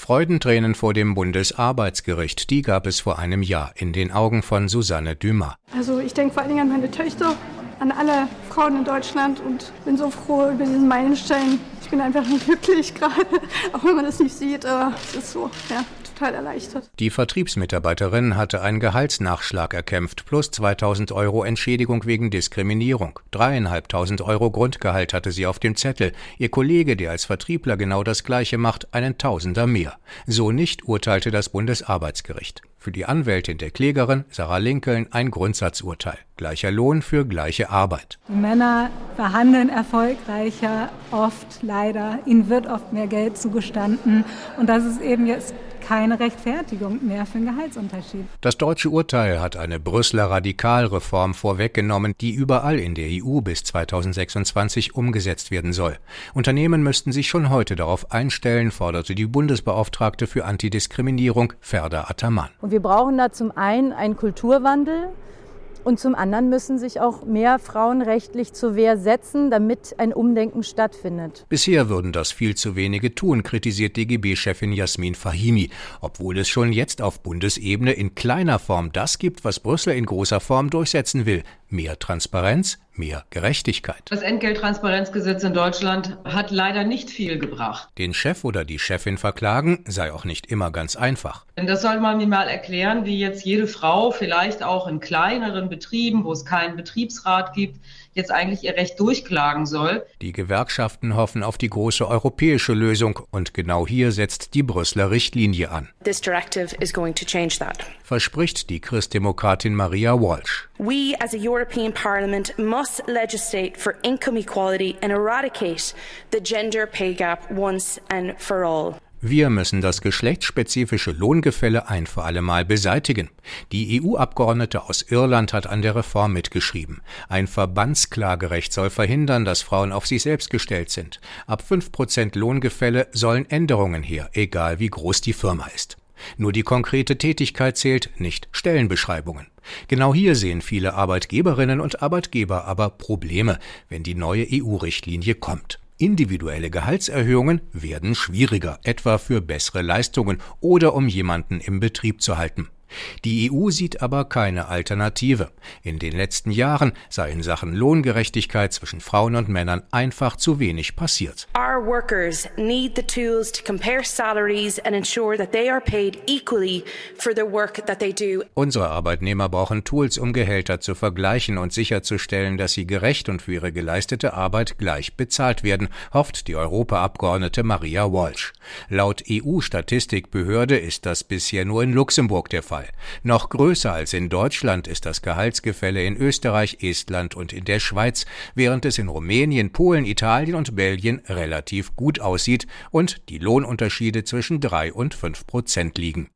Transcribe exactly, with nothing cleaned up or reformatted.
Freudentränen vor dem Bundesarbeitsgericht, die gab es vor einem Jahr in den Augen von Susanne Dumas. Also ich denke vor allen Dingen an meine Töchter, an alle Frauen in Deutschland und bin so froh über diesen Meilenstein. Ich bin einfach nur glücklich gerade, auch wenn man das nicht sieht, aber es ist so, ja, total erleichtert. Die Vertriebsmitarbeiterin hatte einen Gehaltsnachschlag erkämpft, plus zweitausend Euro Entschädigung wegen Diskriminierung. Dreieinhalbtausend Euro Grundgehalt hatte sie auf dem Zettel. Ihr Kollege, der als Vertriebler genau das Gleiche macht, einen Tausender mehr. So nicht, urteilte das Bundesarbeitsgericht. Für die Anwältin der Klägerin, Sarah Lincoln, ein Grundsatzurteil. Gleicher Lohn für gleiche Arbeit. Die Männer verhandeln erfolgreicher, oft leider. Ihnen wird oft mehr Geld zugestanden. Und das ist eben jetzt keine Rechtfertigung mehr für einen Gehaltsunterschied. Das deutsche Urteil hat eine Brüsseler Radikalreform vorweggenommen, die überall in der E U bis zweitausendsechsundzwanzig umgesetzt werden soll. Unternehmen müssten sich schon heute darauf einstellen, forderte die Bundesbeauftragte für Antidiskriminierung Ferda Ataman. Und wir brauchen da zum einen einen Kulturwandel. Und zum anderen müssen sich auch mehr Frauen rechtlich zur Wehr setzen, damit ein Umdenken stattfindet. Bisher würden das viel zu wenige tun, kritisiert D G B-Chefin Jasmin Fahimi, obwohl es schon jetzt auf Bundesebene in kleiner Form das gibt, was Brüssel in großer Form durchsetzen will. Mehr Transparenz, mehr Gerechtigkeit. Das Entgelttransparenzgesetz in Deutschland hat leider nicht viel gebracht. Den Chef oder die Chefin verklagen sei auch nicht immer ganz einfach. Denn das soll man mir mal erklären, wie jetzt jede Frau vielleicht auch in kleineren Betrieben, wo es keinen Betriebsrat gibt, jetzt eigentlich ihr Recht durchklagen soll. Die Gewerkschaften hoffen auf die große europäische Lösung und genau hier setzt die Brüsseler Richtlinie an. This directive is going to change that. Verspricht die Christdemokratin Maria Walsh. We as a European Parliament must legislate for income equality and eradicate the gender pay gap once and for all. Wir müssen das geschlechtsspezifische Lohngefälle ein für alle Mal beseitigen. Die E U-Abgeordnete aus Irland hat an der Reform mitgeschrieben. Ein Verbandsklagerecht soll verhindern, dass Frauen auf sich selbst gestellt sind. Ab fünf Prozent Lohngefälle sollen Änderungen her, egal wie groß die Firma ist. Nur die konkrete Tätigkeit zählt, nicht Stellenbeschreibungen. Genau hier sehen viele Arbeitgeberinnen und Arbeitgeber aber Probleme, wenn die neue E U-Richtlinie kommt. Individuelle Gehaltserhöhungen werden schwieriger, etwa für bessere Leistungen oder um jemanden im Betrieb zu halten. Die E U sieht aber keine Alternative. In den letzten Jahren sei in Sachen Lohngerechtigkeit zwischen Frauen und Männern einfach zu wenig passiert. Our workers need the tools to compare salaries and ensure that they are paid equally for the work that they do. Unsere Arbeitnehmer brauchen Tools, um Gehälter zu vergleichen und sicherzustellen, dass sie gerecht und für ihre geleistete Arbeit gleich bezahlt werden, hofft die Europaabgeordnete Maria Walsh. Laut E U-Statistikbehörde ist das bisher nur in Luxemburg der Fall. Noch größer als in Deutschland ist das Gehaltsgefälle in Österreich, Estland und in der Schweiz, während es in Rumänien, Polen, Italien und Belgien relativ gut aussieht und die Lohnunterschiede zwischen drei und fünf Prozent liegen.